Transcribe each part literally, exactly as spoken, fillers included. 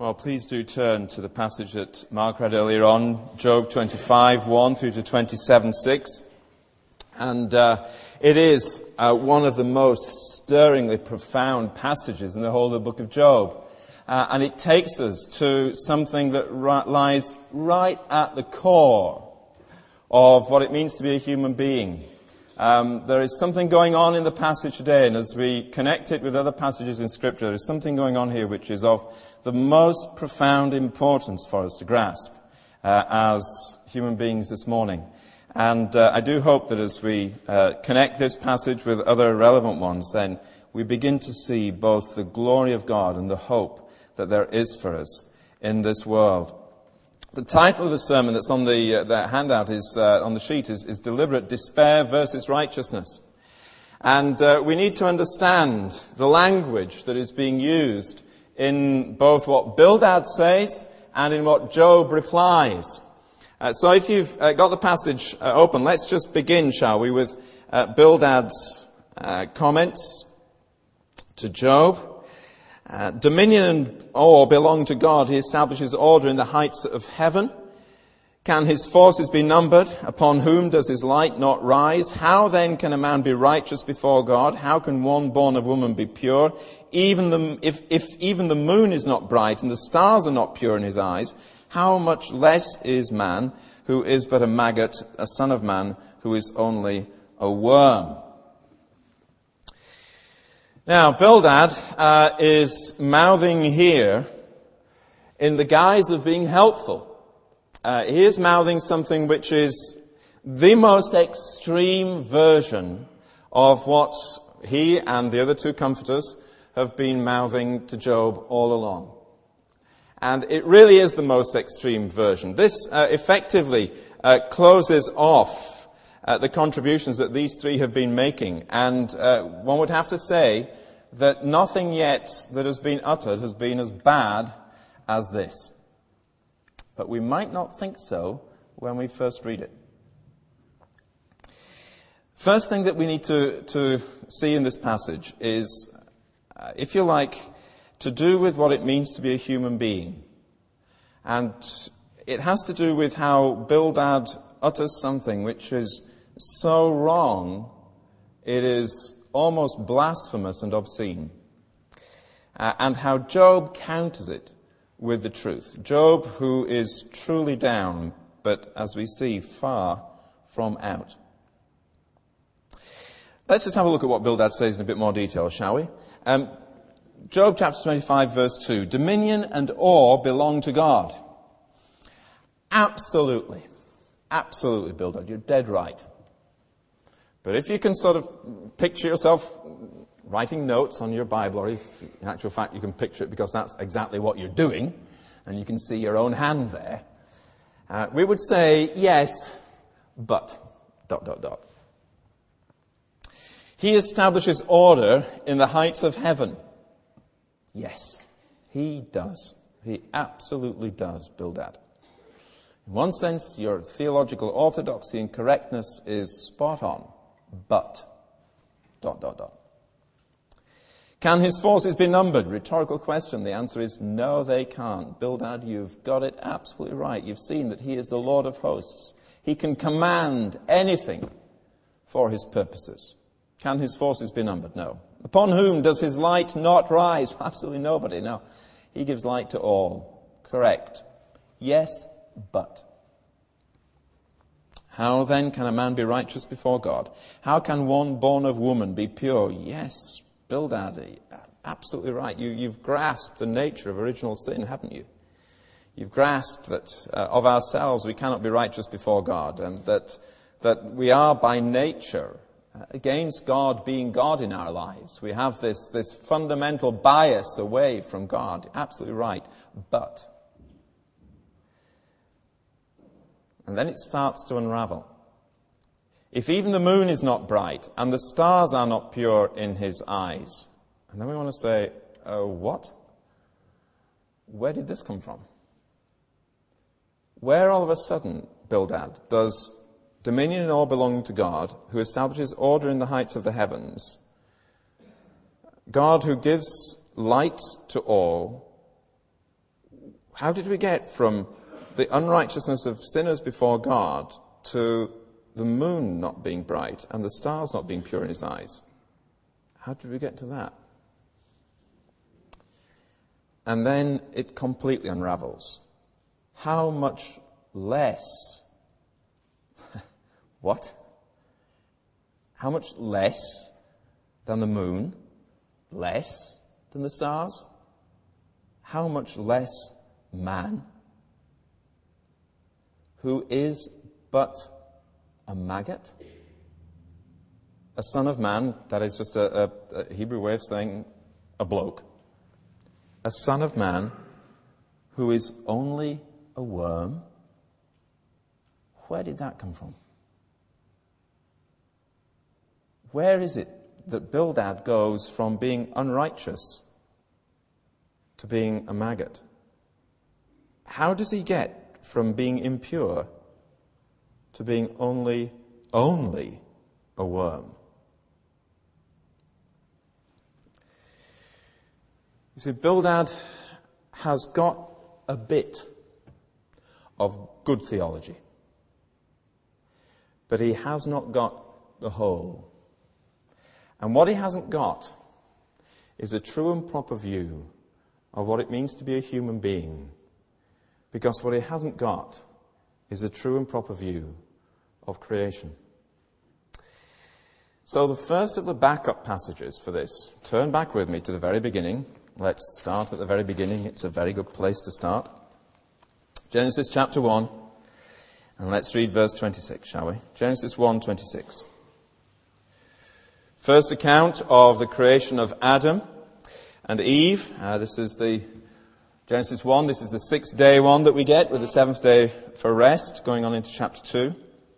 Well, please do turn to the passage that Mark read earlier on, Job twenty-five, one through to twenty-seven, six. And uh, it is uh, one of the most stirringly profound passages in the whole of the book of Job. Uh, and it takes us to something that ri- lies right at the core of what it means to be a human being. Um, there is something going on in the passage today, and as we connect it with other passages in Scripture, there is something going on here which is of the most profound importance for us to grasp uh, as human beings this morning. And uh, I do hope that as we uh, connect this passage with other relevant ones, then we begin to see both the glory of God and the hope that there is for us in this world. The title of the sermon that's on the, uh, the handout is uh, on the sheet is, is Deliberate Despair versus Righteousness. And uh, we need to understand the language that is being used in both what Bildad says and in what Job replies. Uh, so if you've uh, got the passage uh, open, let's just begin, shall we, with uh, Bildad's uh, comments to Job. Uh, dominion and awe belong to God. He establishes order in the heights of heaven. Can his forces be numbered? Upon whom does his light not rise? How then can a man be righteous before God? How can one born of woman be pure? Even the, if, if even the moon is not bright and the stars are not pure in his eyes, how much less is man, who is but a maggot, a son of man, who is only a worm? Now, Bildad uh, is mouthing here in the guise of being helpful. Uh, he is mouthing something which is the most extreme version of what he and the other two comforters have been mouthing to Job all along. And it really is the most extreme version. This uh, effectively uh, closes off Uh, the contributions that these three have been making. And uh, one would have to say that nothing yet that has been uttered has been as bad as this. But we might not think so when we first read it. First thing that we need to, to see in this passage is, uh, if you like, to do with what it means to be a human being. And it has to do with how Bildad utters something which is so wrong, it is almost blasphemous and obscene. Uh, and how Job counters it with the truth. Job, who is truly down, but as we see, far from out. Let's just have a look at what Bildad says in a bit more detail, shall we? Um, Job chapter twenty-five, verse two. Dominion and awe belong to God. Absolutely. Absolutely, Bildad. You're dead right. But if you can sort of picture yourself writing notes on your Bible, or if in actual fact you can picture it because that's exactly what you're doing, and you can see your own hand there, uh, we would say, yes, but, dot, dot, dot. He establishes order in the heights of heaven. Yes, he does. He absolutely does, Bildad. In one sense, your theological orthodoxy and correctness is spot on. But, dot, dot, dot. Can his forces be numbered? Rhetorical question. The answer is no, they can't. Bildad, you've got it absolutely right. You've seen that he is the Lord of hosts. He can command anything for his purposes. Can his forces be numbered? No. Upon whom does his light not rise? Absolutely nobody. No. He gives light to all. Correct. Yes, but. How then can a man be righteous before God? How can one born of woman be pure? Yes, Bildad, absolutely right. You, you've grasped the nature of original sin, haven't you? You've grasped that uh, of ourselves we cannot be righteous before God, and that that we are by nature uh, against God being God in our lives. We have this, this fundamental bias away from God. Absolutely right. But... And then it starts to unravel. If even the moon is not bright and the stars are not pure in his eyes. And then we want to say, oh, what? Where did this come from? Where all of a sudden, Bildad, does dominion and awe belong to God, who establishes order in the heights of the heavens, God who gives light to all, How did we get from the unrighteousness of sinners before God to the moon not being bright and the stars not being pure in his eyes? How did we get to that? And then it completely unravels. How much less? What? How much less than the moon? Less than the stars? How much less man, who is but a maggot? A son of man, that is just a, a, a Hebrew way of saying a bloke. A son of man who is only a worm. Where did that come from? Where is it that Bildad goes from being unrighteous to being a maggot? How does he get from being impure to being only, only a worm? You see, Bildad has got a bit of good theology, but he has not got the whole. And what he hasn't got is a true and proper view of what it means to be a human being, because what he hasn't got is a true and proper view of creation. So the first of the backup passages for this, turn back with me to the very beginning. Let's start at the very beginning. It's a very good place to start. Genesis chapter one, and let's read verse twenty-six, shall we? Genesis one twenty-six. First account of the creation of Adam and Eve. Uh, this is the Genesis one. This is the sixth day one that we get, with the seventh day for rest, going on into chapter two.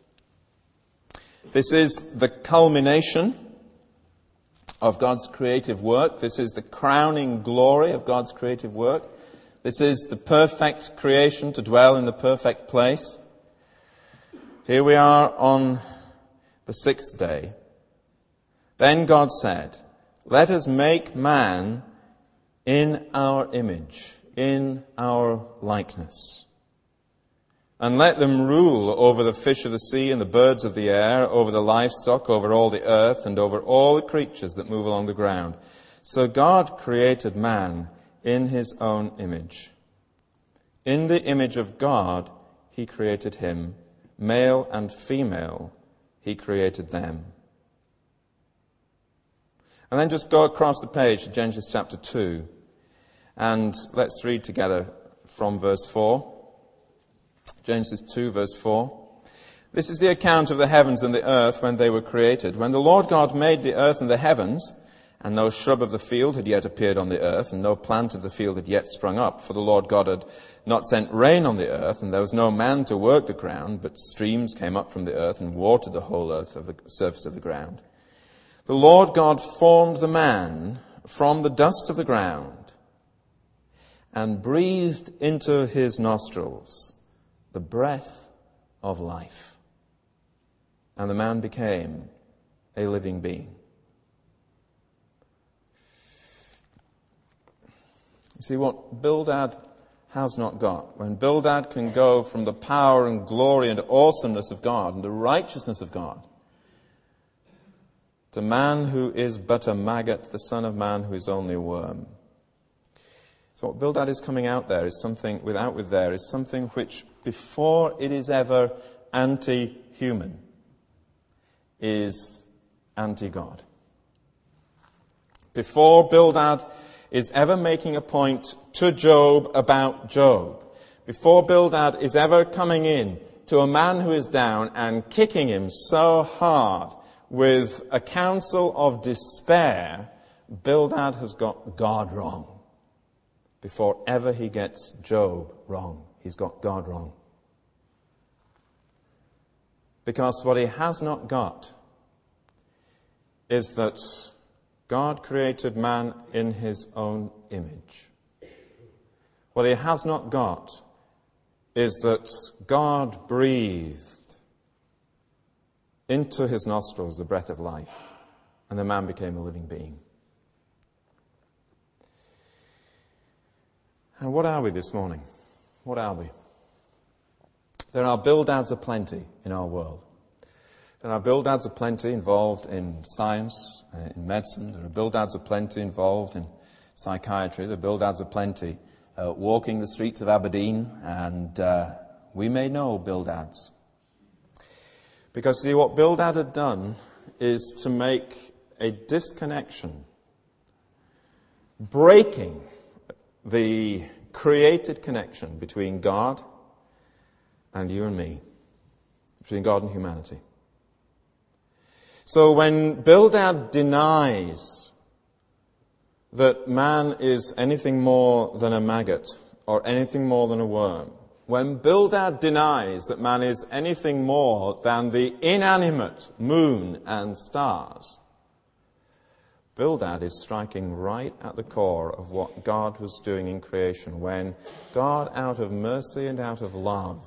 This is the culmination of God's creative work. This is the crowning glory of God's creative work. This is the perfect creation to dwell in the perfect place. Here we are on the sixth day. Then God said, "Let us make man in our image, in our likeness. And let them rule over the fish of the sea and the birds of the air, over the livestock, over all the earth, and over all the creatures that move along the ground." So God created man in his own image. In the image of God, he created him. Male and female, he created them. And then just go across the page to Genesis chapter two. And let's read together from verse four. Genesis two, verse four. "This is the account of the heavens and the earth when they were created. When the Lord God made the earth and the heavens, and no shrub of the field had yet appeared on the earth, and no plant of the field had yet sprung up, for the Lord God had not sent rain on the earth, and there was no man to work the ground, but streams came up from the earth and watered the whole earth of the surface of the ground. The Lord God formed the man from the dust of the ground and breathed into his nostrils the breath of life. And the man became a living being." You see, what Bildad has not got, when Bildad can go from the power and glory and awesomeness of God and the righteousness of God to man who is but a maggot, the son of man who is only a worm. So what Bildad is coming out there is something, without with there, is something which, before it is ever anti-human, is anti-God. Before Bildad is ever making a point to Job about Job, before Bildad is ever coming in to a man who is down and kicking him so hard with a counsel of despair, Bildad has got God wrong. Before ever he gets Job wrong, he's got God wrong. Because what he has not got is that God created man in his own image. What he has not got is that God breathed into his nostrils the breath of life, and the man became a living being. And what are we this morning? What are we? There are Bildads aplenty in our world. There are Bildads aplenty involved in science, uh, in medicine. There are Bildads aplenty involved in psychiatry. There are Bildads aplenty uh, walking the streets of Aberdeen. And uh, we may know Bildads. Because, see, what Bildad had done is to make a disconnection, breaking the created connection between God and you and me, between God and humanity. So when Bildad denies that man is anything more than a maggot or anything more than a worm, when Bildad denies that man is anything more than the inanimate moon and stars, Bildad is striking right at the core of what God was doing in creation when God, out of mercy and out of love,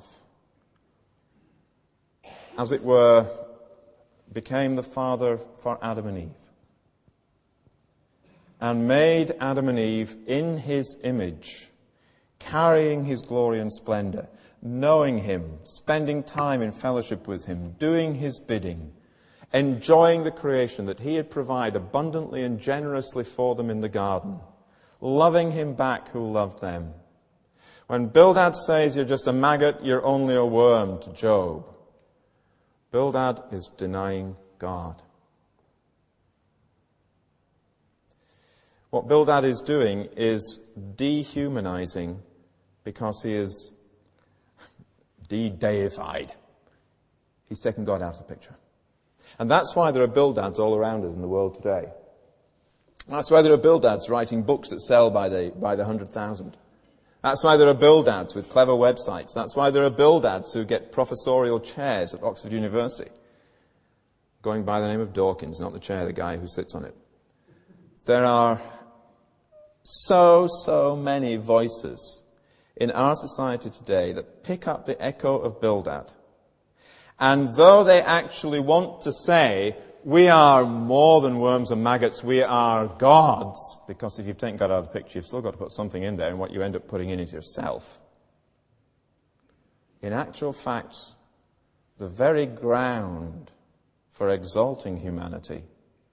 as it were, became the father for Adam and Eve and made Adam and Eve in his image, carrying his glory and splendor, knowing him, spending time in fellowship with him, doing his bidding, enjoying the creation that he had provided abundantly and generously for them in the garden, loving him back who loved them. When Bildad says you're just a maggot, you're only a worm to Job, Bildad is denying God. What Bildad is doing is dehumanizing because he is de-deified. He's taken God out of the picture. And that's why there are Bildads all around us in the world today. That's why there are Bildads writing books that sell by the, by the hundred thousand. That's why there are Bildads with clever websites. That's why there are Bildads who get professorial chairs at Oxford University, going by the name of Dawkins, not the chair, the guy who sits on it. There are so, so many voices in our society today that pick up the echo of Bildad. And though they actually want to say, we are more than worms and maggots, we are gods, because if you've taken God out of the picture, you've still got to put something in there, and what you end up putting in is yourself. In actual fact, the very ground for exalting humanity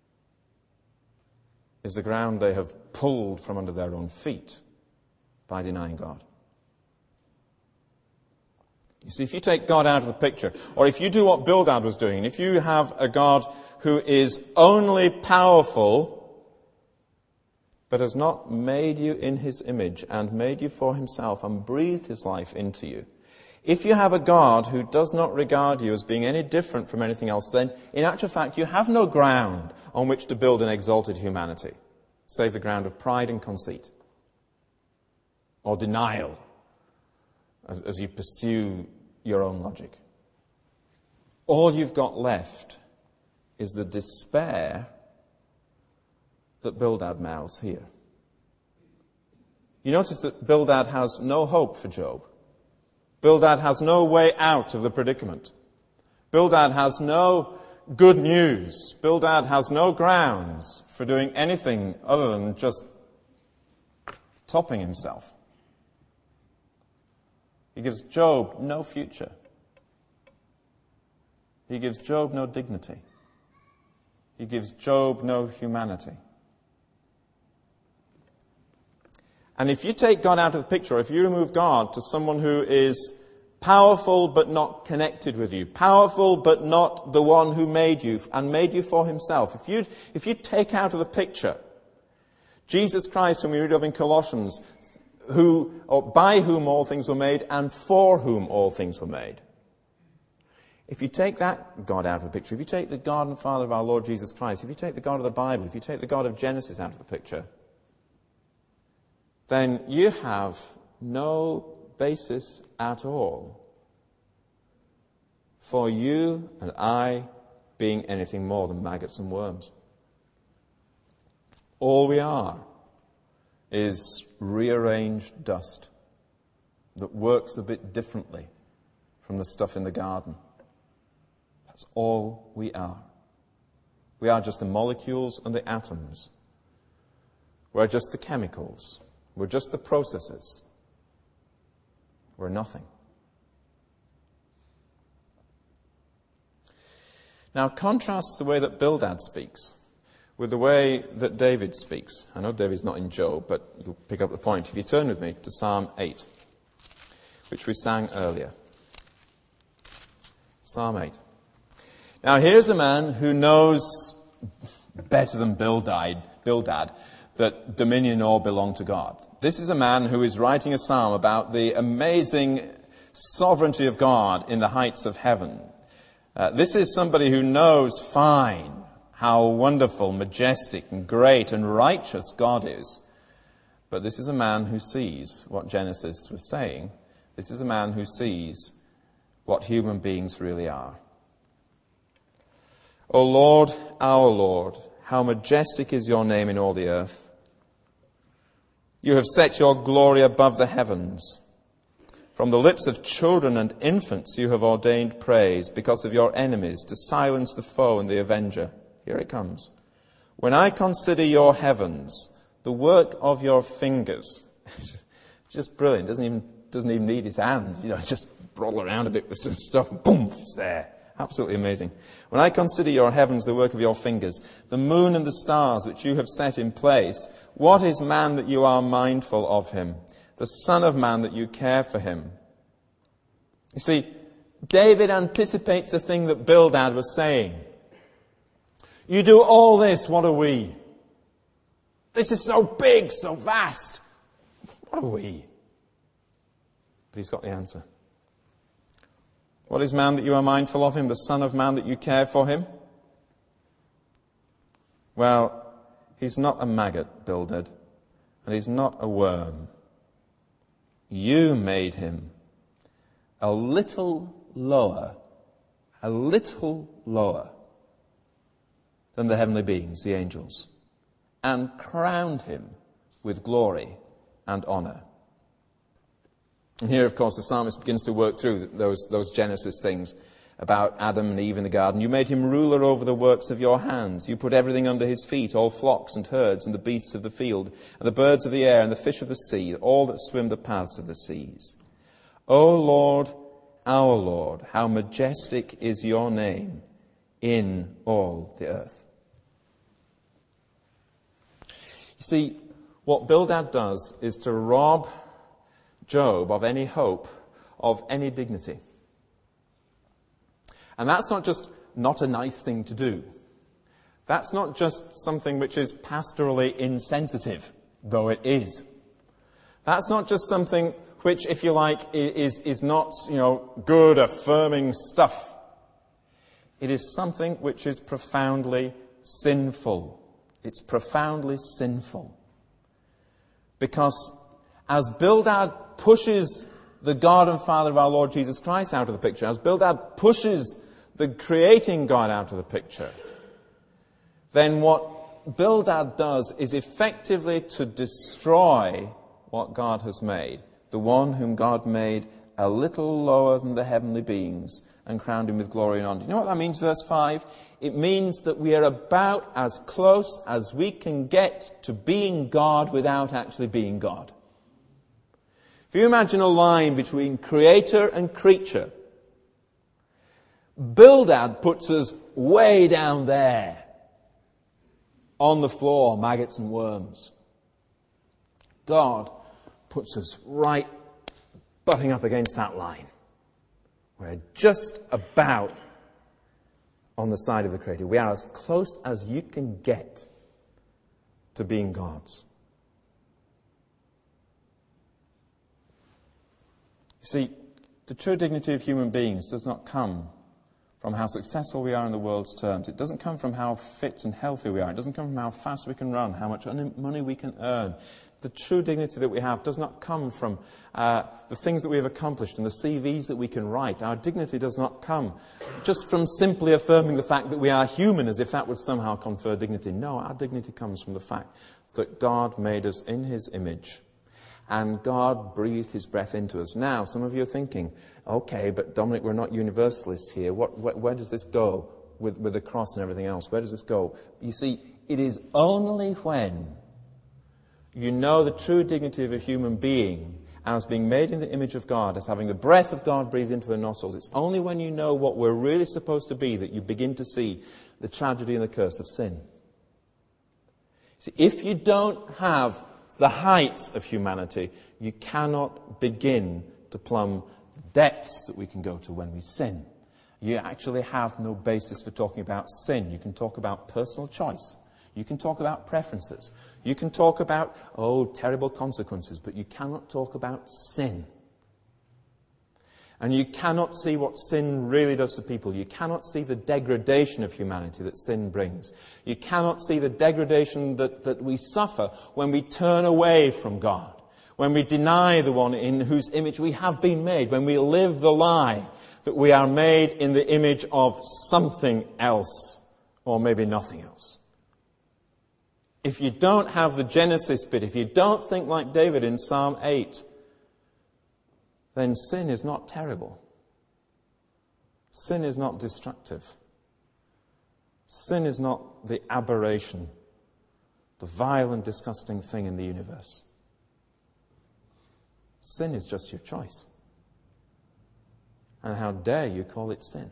is the ground they have pulled from under their own feet by denying God. You see, if you take God out of the picture, or if you do what Bildad was doing, and if you have a God who is only powerful, but has not made you in his image and made you for himself and breathed his life into you, if you have a God who does not regard you as being any different from anything else, then in actual fact you have no ground on which to build an exalted humanity, save the ground of pride and conceit, or denial, as, as you pursue your own logic. All you've got left is the despair that Bildad mouths here. You notice that Bildad has no hope for Job. Bildad has no way out of the predicament. Bildad has no good news. Bildad has no grounds for doing anything other than just topping himself. He gives Job no future. He gives Job no dignity. He gives Job no humanity. And if you take God out of the picture, if you remove God to someone who is powerful but not connected with you, powerful but not the one who made you and made you for himself, if you if you take out of the picture Jesus Christ, whom we read of in Colossians, who, or by whom all things were made and for whom all things were made. If you take that God out of the picture, if you take the God and Father of our Lord Jesus Christ, if you take the God of the Bible, if you take the God of Genesis out of the picture, then you have no basis at all for you and I being anything more than maggots and worms. All we are is rearranged dust that works a bit differently from the stuff in the garden. That's all we are. We are just the molecules and the atoms. We're just the chemicals. We're just the processes. We're nothing. Now contrast the way that Bildad speaks with the way that David speaks. I know David's not in Job, but you'll pick up the point. If you turn with me to Psalm eight, which we sang earlier. Psalm eight. Now here's a man who knows better than Bildad, Bildad that dominion and all belong to God. This is a man who is writing a psalm about the amazing sovereignty of God in the heights of heaven. Uh, this is somebody who knows fine how wonderful, majestic, and great and righteous God is. But this is a man who sees what Genesis was saying. This is a man who sees what human beings really are. O Lord, our Lord, how majestic is your name in all the earth. You have set your glory above the heavens. From the lips of children and infants you have ordained praise because of your enemies, to silence the foe and the avenger. Here it comes. When I consider your heavens, the work of your fingers, just brilliant, doesn't even, doesn't even need his hands, you know, just roll around a bit with some stuff, boom, it's there. Absolutely amazing. When I consider your heavens, the work of your fingers, the moon and the stars which you have set in place, what is man that you are mindful of him? The son of man that you care for him? You see, David anticipates the thing that Bildad was saying. You do all this, what are we? This is so big, so vast. What are we? But he's got the answer. What is man that you are mindful of him? The son of man that you care for him? Well, he's not a maggot, Bildad, and he's not a worm. You made him a little lower, a little lower than the heavenly beings, the angels, and crowned him with glory and honor. And here, of course, the psalmist begins to work through those, those Genesis things about Adam and Eve in the garden. You made him ruler over the works of your hands. You put everything under his feet, all flocks and herds and the beasts of the field, and the birds of the air and the fish of the sea, all that swim the paths of the seas. O Lord, our Lord, how majestic is your name in all the earth. You see, what Bildad does is to rob Job of any hope, of any dignity. And that's not just not a nice thing to do. That's not just something which is pastorally insensitive, though it is. That's not just something which, if you like, is, is not, you know, good, affirming stuff. It is something which is profoundly sinful. It's profoundly sinful. Because as Bildad pushes the God and Father of our Lord Jesus Christ out of the picture, as Bildad pushes the creating God out of the picture, then what Bildad does is effectively to destroy what God has made, the one whom God made a little lower than the heavenly beings and crowned him with glory and honor. Do you know what that means, verse five? It means that we are about as close as we can get to being God without actually being God. If you imagine a line between creator and creature, Bildad puts us way down there on the floor, maggots and worms. God puts us right butting up against that line. We're just about on the side of the Creator. We are as close as you can get to being God's. You see, the true dignity of human beings does not come from how successful we are in the world's terms. It doesn't come from how fit and healthy we are. It doesn't come from how fast we can run, how much money we can earn. The true dignity that we have does not come from uh, the things that we have accomplished and the C Vs that we can write. Our dignity does not come just from simply affirming the fact that we are human, as if that would somehow confer dignity. No, our dignity comes from the fact that God made us in his image. And God breathed his breath into us. Now, some of you are thinking, okay, but Dominic, we're not universalists here. What, where, where does this go with, with the cross and everything else? Where does this go? You see, it is only when you know the true dignity of a human being as being made in the image of God, as having the breath of God breathed into their nostrils. It's only when you know what we're really supposed to be that you begin to see the tragedy and the curse of sin. See, if you don't have the heights of humanity, you cannot begin to plumb the depths that we can go to when we sin. You actually have no basis for talking about sin. You can talk about personal choice. You can talk about preferences. You can talk about, oh, terrible consequences, but you cannot talk about sin. And you cannot see what sin really does to people. You cannot see the degradation of humanity that sin brings. You cannot see the degradation that, that we suffer when we turn away from God, when we deny the one in whose image we have been made, when we live the lie that we are made in the image of something else, or maybe nothing else. If you don't have the Genesis bit, if you don't think like David in Psalm eight, then sin is not terrible. Sin is not destructive. Sin is not the aberration, the vile and disgusting thing in the universe. Sin is just your choice. And how dare you call it sin?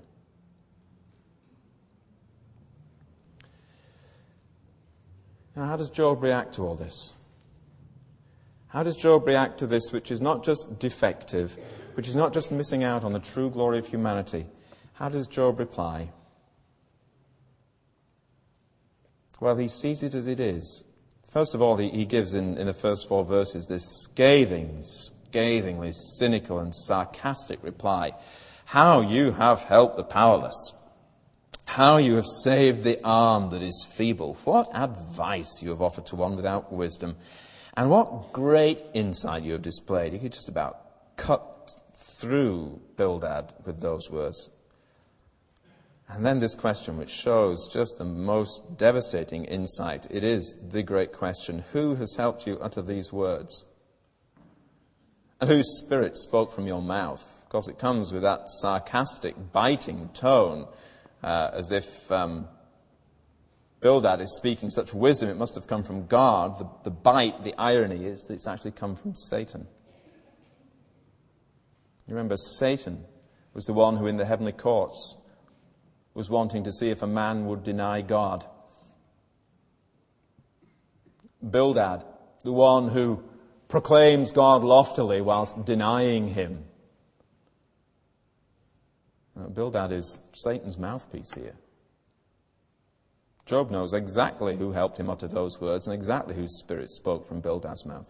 Now, how does Job react to all this? How does Job react to this, which is not just defective, which is not just missing out on the true glory of humanity? How does Job reply? Well, he sees it as it is. First of all, he, he gives in, in the first four verses this scathing, scathingly cynical and sarcastic reply. How you have helped the powerless. How you have saved the arm that is feeble. What advice you have offered to one without wisdom. And what great insight you have displayed. You could just about cut through Bildad with those words. And then this question, which shows just the most devastating insight. It is the great question. Who has helped you utter these words? And whose spirit spoke from your mouth? Of course, it comes with that sarcastic, biting tone, uh, as if um, Bildad is speaking such wisdom, it must have come from God. The, the bite, the irony is that it's actually come from Satan. You remember, Satan was the one who in the heavenly courts was wanting to see if a man would deny God. Bildad, the one who proclaims God loftily whilst denying him. Uh, Bildad is Satan's mouthpiece here. Job knows exactly who helped him utter those words and exactly whose spirit spoke from Bildad's mouth.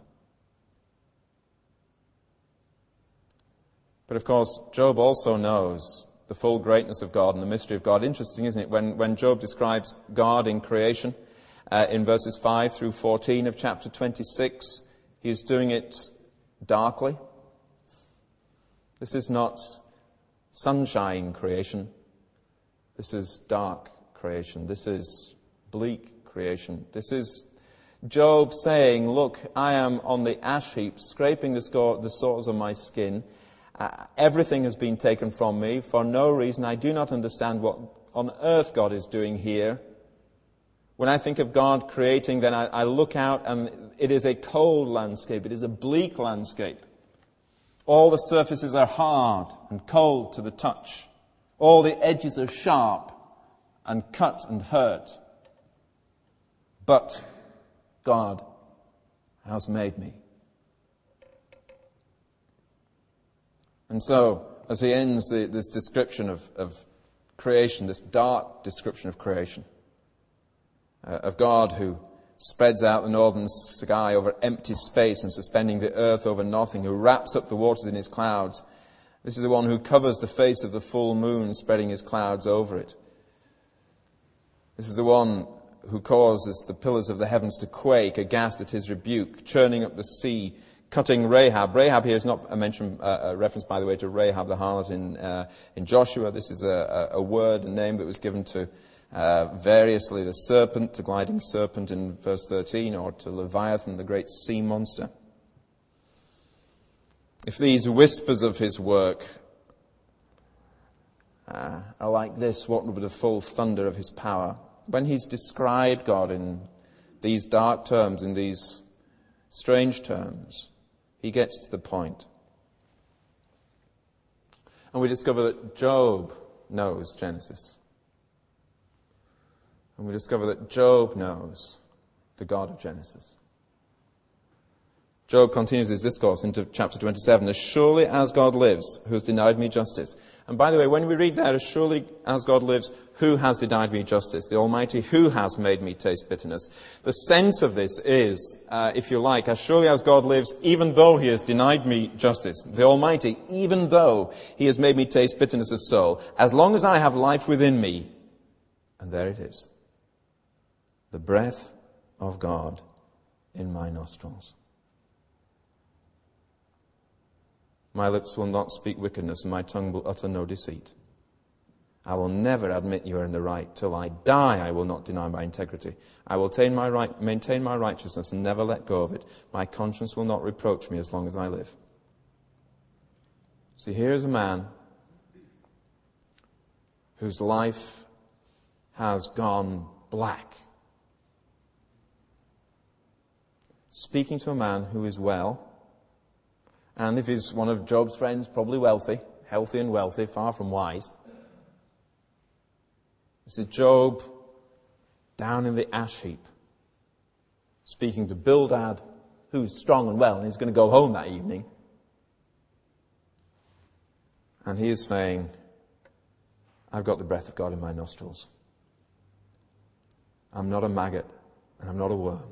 But of course, Job also knows the full greatness of God and the mystery of God. Interesting, isn't it, when, when Job describes God in creation, uh, in verses five through fourteen of chapter twenty-six, he is doing it darkly. This is not sunshine creation. This is dark creation. This is bleak creation. This is Job saying, look, I am on the ash heap, scraping the, score, the sores of my skin. Uh, everything has been taken from me for no reason. I do not understand what on earth God is doing here. When I think of God creating, then I, I look out and it is a cold landscape. It is a bleak landscape. All the surfaces are hard and cold to the touch. All the edges are sharp and cut and hurt. But God has made me. And so, as he ends the, this description of, of creation, this dark description of creation, uh, of God who spreads out the northern sky over empty space and suspending the earth over nothing, who wraps up the waters in his clouds. This is the one who covers the face of the full moon, spreading his clouds over it. This is the one who causes the pillars of the heavens to quake, aghast at his rebuke, churning up the sea, cutting Rahab. Rahab here is not a mention, uh, a reference, by the way, to Rahab the harlot in, uh, in Joshua. This is a, a, a word, a name that was given to Uh, variously the serpent, the gliding serpent in verse thirteen, or to Leviathan, the great sea monster. If these whispers of his work uh, are like this, what would be the full thunder of his power? When he's described God in these dark terms, in these strange terms, He gets to the point. And we discover that Job knows Genesis. And we discover that Job knows the God of Genesis. Job continues his discourse into chapter twenty-seven. As surely as God lives, who has denied me justice. And by the way, when we read that, as surely as God lives, who has denied me justice? The Almighty, who has made me taste bitterness? The sense of this is, uh, if you like, as surely as God lives, even though he has denied me justice. The Almighty, even though he has made me taste bitterness of soul, as long as I have life within me. And there it is. The breath of God in my nostrils. My lips will not speak wickedness, and my tongue will utter no deceit. I will never admit you are in the right. Till I die, I will not deny my integrity. I will maintain my, right, maintain my righteousness and never let go of it. My conscience will not reproach me as long as I live. See, here's a man whose life has gone black. Speaking to a man who is well, and if he's one of Job's friends, probably wealthy, healthy and wealthy, far from wise. This is Job down in the ash heap, speaking to Bildad, who's strong and well, and he's going to go home that evening. And he is saying, I've got the breath of God in my nostrils. I'm not a maggot, and I'm not a worm.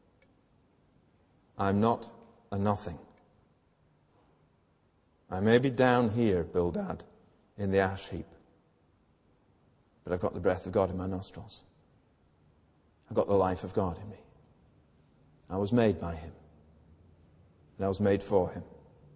I'm not a nothing. I may be down here, Bildad, in the ash heap, but I've got the breath of God in my nostrils. I've got the life of God in me. I was made by him, and I was made for him.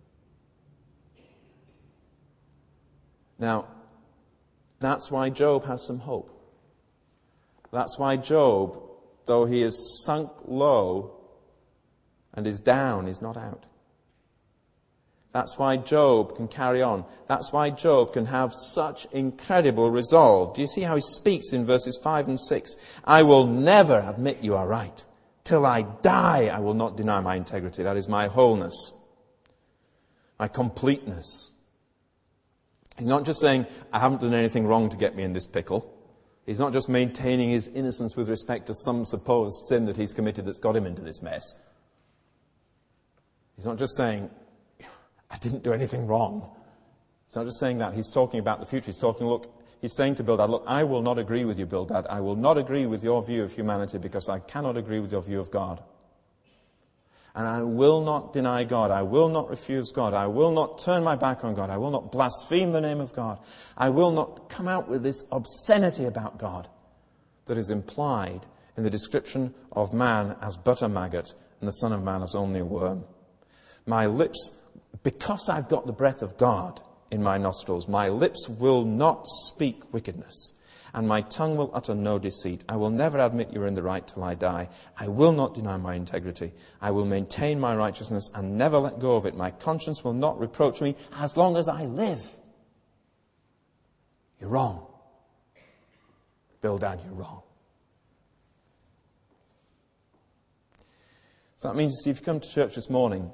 Now, that's why Job has some hope. That's why Job, though he is sunk low and is down, is not out. That's why Job can carry on. That's why Job can have such incredible resolve. Do you see how he speaks in verses five and six? I will never admit you are right. Till I die, I will not deny my integrity. That is my wholeness, my completeness. He's not just saying, I haven't done anything wrong to get me in this pickle. He's not just maintaining his innocence with respect to some supposed sin that he's committed that's got him into this mess. He's not just saying, I didn't do anything wrong. He's not just saying that. He's talking about the future. He's talking, look, he's saying to Bildad, look, I will not agree with you, Bildad. I will not agree with your view of humanity because I cannot agree with your view of God. And I will not deny God. I will not refuse God. I will not turn my back on God. I will not blaspheme the name of God. I will not come out with this obscenity about God that is implied in the description of man as but a maggot and the Son of Man as only a worm. My lips, because I've got the breath of God in my nostrils, my lips will not speak wickedness, and my tongue will utter no deceit. I will never admit you are in the right till I die. I will not deny my integrity. I will maintain my righteousness and never let go of it. My conscience will not reproach me as long as I live. You're wrong. Bildad, you're wrong. So that means, you see, if you come to church this morning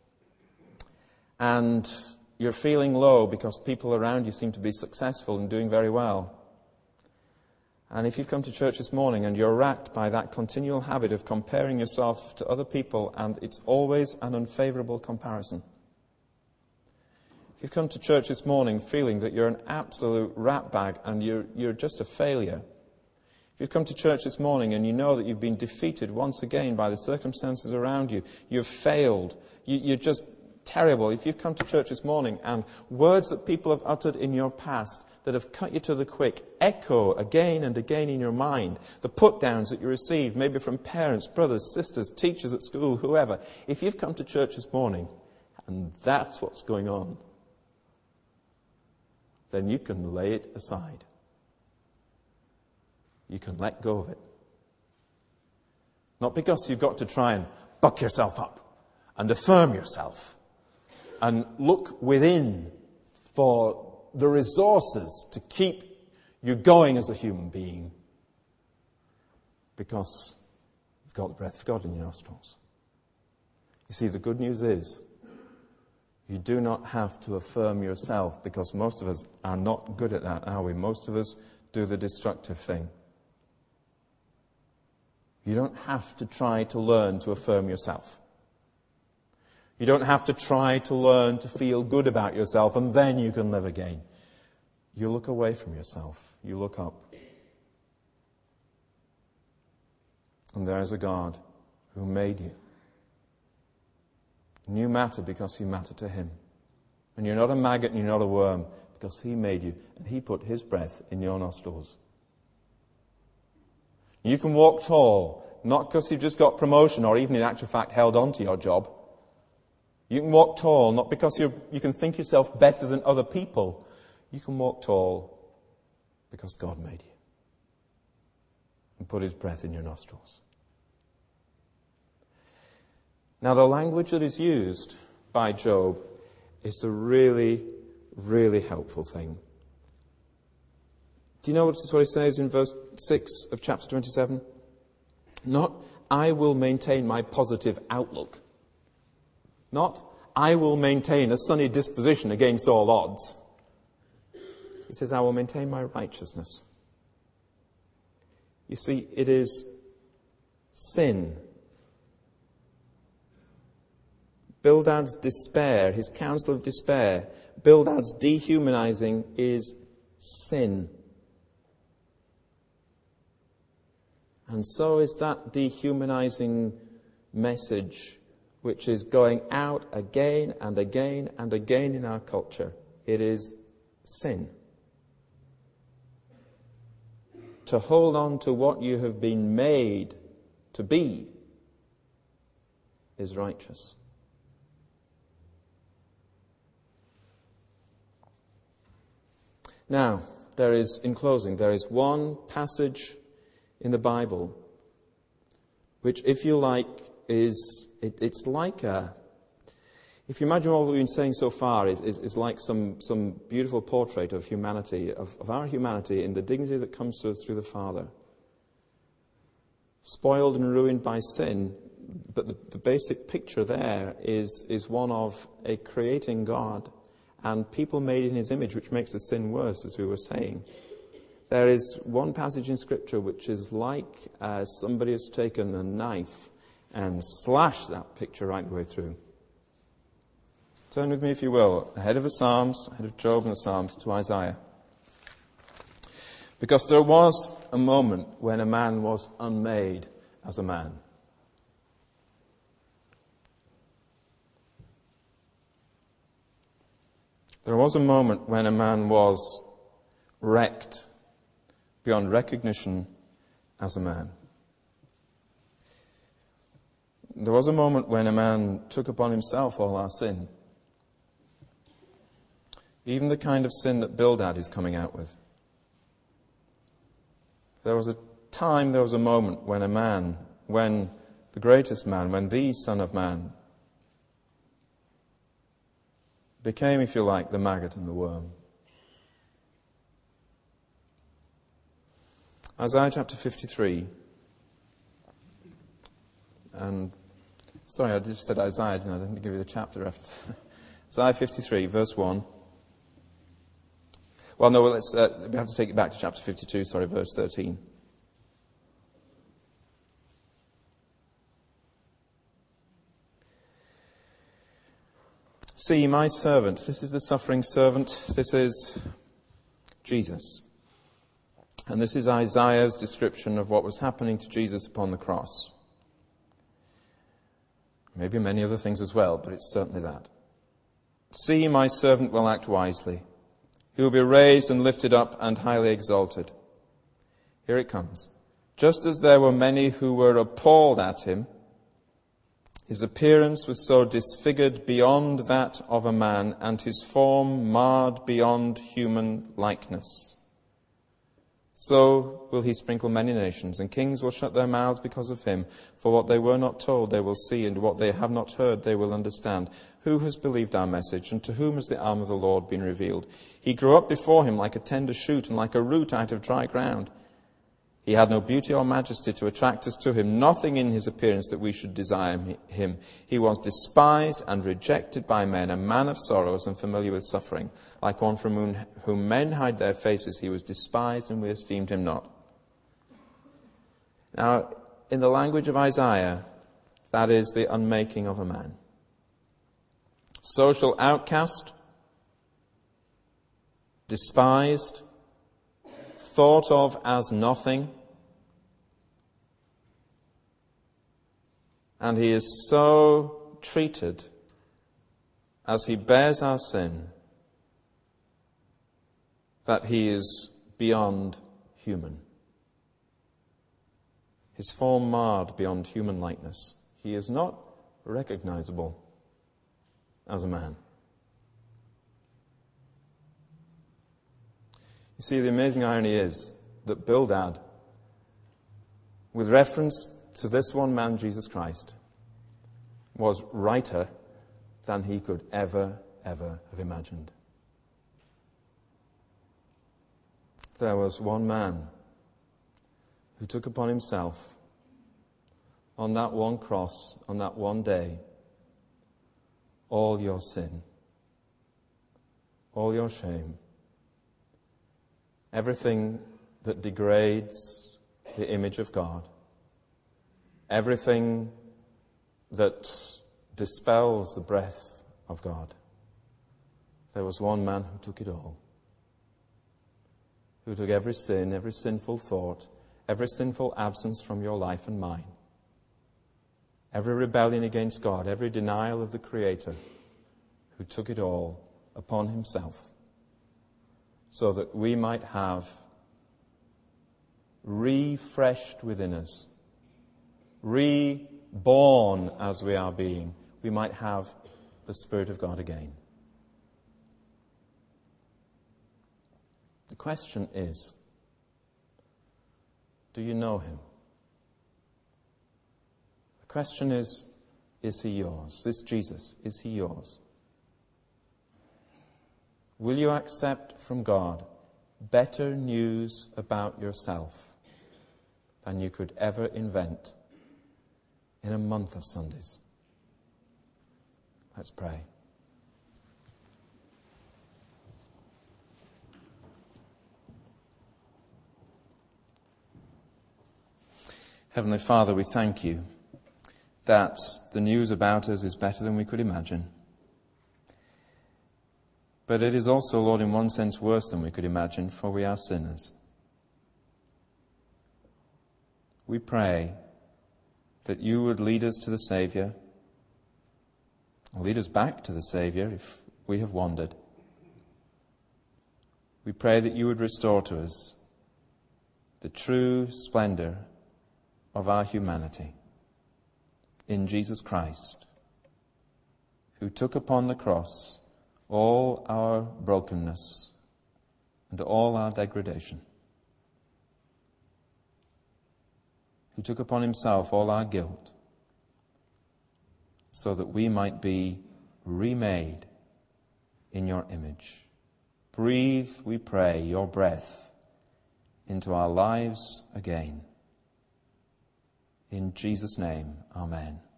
and you're feeling low because people around you seem to be successful and doing very well, and if you've come to church this morning and you're racked by that continual habit of comparing yourself to other people, and it's always an unfavorable comparison. If you've come to church this morning feeling that you're an absolute ratbag and you're, you're just a failure. If you've come to church this morning and you know that you've been defeated once again by the circumstances around you, you've failed, you, you're just terrible. If you've come to church this morning and words that people have uttered in your past that have cut you to the quick echo again and again in your mind, the put-downs that you received, maybe from parents, brothers, sisters, teachers at school, whoever. If you've come to church this morning and that's what's going on, then you can lay it aside. You can let go of it. Not because you've got to try and buck yourself up and affirm yourself and look within for the resources to keep you going as a human being, because you've got the breath of God in your nostrils. You see, the good news is You do not have to affirm yourself, because most of us are not good at that, are we? Most of us do the destructive thing. You don't have to try to learn to affirm yourself. You don't have to try to learn to feel good about yourself, and then you can live again. You look away from yourself. You look up. And there is a God who made you. And you matter because you matter to him. And you're not a maggot and you're not a worm, because he made you and he put his breath in your nostrils. You can walk tall, not because you've just got promotion or even in actual fact held on to your job. You can walk tall, not because you're, you can think yourself better than other people. You can walk tall because God made you and put his breath in your nostrils. Now, the language that is used by Job is a really, really helpful thing. Do you know what he says in verse six of chapter twenty-seven? Not, I will maintain my positive outlook. Not, I will maintain a sunny disposition against all odds. He says, I will maintain my righteousness. You see, it is sin. Bildad's despair, his counsel of despair, Bildad's dehumanizing is sin. And so is that dehumanizing message which is going out again and again and again in our culture. It is sin. To hold on to what you have been made to be is righteous. Now, there is, in closing, there is one passage in the Bible which, if you like, is, it, it's like a, if you imagine what we've been saying so far is, is, is like some, some beautiful portrait of humanity, of, of our humanity in the dignity that comes to us through the Father. Spoiled and ruined by sin, but the, the basic picture there is, is one of a creating God and people made in his image, which makes the sin worse, as we were saying. There is one passage in Scripture which is like uh, somebody has taken a knife and slashed that picture right the way through. Turn with me, if you will, ahead of the Psalms, ahead of Job and the Psalms, to Isaiah. Because there was a moment when a man was unmade as a man. There was a moment when a man was wrecked beyond recognition as a man. There was a moment when a man took upon himself all our sin. Even the kind of sin that Bildad is coming out with. There was a time, there was a moment when a man, when the greatest man, when the Son of Man became, if you like, the maggot and the worm. Isaiah chapter fifty-three. And, sorry, I just said Isaiah, didn't I? I didn't give you the chapter reference. Isaiah fifty-three, verse one. Well, no, well, let's, uh, we have to take it back to chapter fifty-two, sorry, verse thirteen. See, my servant, this is the suffering servant, this is Jesus. And this is Isaiah's description of what was happening to Jesus upon the cross. Maybe many other things as well, but it's certainly that. See, my servant will act wisely. He will be raised and lifted up and highly exalted. Here it comes. Just as there were many who were appalled at him, his appearance was so disfigured beyond that of a man, and his form marred beyond human likeness. So will he sprinkle many nations, and kings will shut their mouths because of him. For what they were not told they will see, and what they have not heard they will understand. Who has believed our message, and to whom has the arm of the Lord been revealed? He grew up before him like a tender shoot, and like a root out of dry ground. He had no beauty or majesty to attract us to him, nothing in his appearance that we should desire him. He was despised and rejected by men, a man of sorrows and familiar with suffering. Like one from whom, whom men hide their faces, he was despised and we esteemed him not. Now, in the language of Isaiah, that is the unmaking of a man. Social outcast, despised, thought of as nothing. And he is so treated as he bears our sin that he is beyond human. His form marred beyond human likeness. He is not recognizable as a man. You see, the amazing irony is that Bildad, with reference to this one man, Jesus Christ, was righter than he could ever, ever have imagined. There was one man who took upon himself on that one cross, on that one day, all your sin, all your shame, everything that degrades the image of God, everything that dispels the breath of God. There was one man who took it all, who took every sin, every sinful thought, every sinful absence from your life and mine, every rebellion against God, every denial of the Creator, who took it all upon himself, so that we might have refreshed within us, reborn as we are being, we might have the Spirit of God again. The question is, do you know him? The question is, is he yours? This Jesus, is he yours? Will you accept from God better news about yourself than you could ever invent in a month of Sundays? Let's pray. Heavenly Father, we thank you that the news about us is better than we could imagine. But it is also, Lord, in one sense worse than we could imagine, for we are sinners. We pray that you would lead us to the Saviour, or lead us back to the Saviour if we have wandered. We pray that you would restore to us the true splendour of our humanity in Jesus Christ, who took upon the cross all our brokenness and all our degradation, who took upon himself all our guilt, so that we might be remade in your image. Breathe, we pray, your breath into our lives again. In Jesus' name, amen.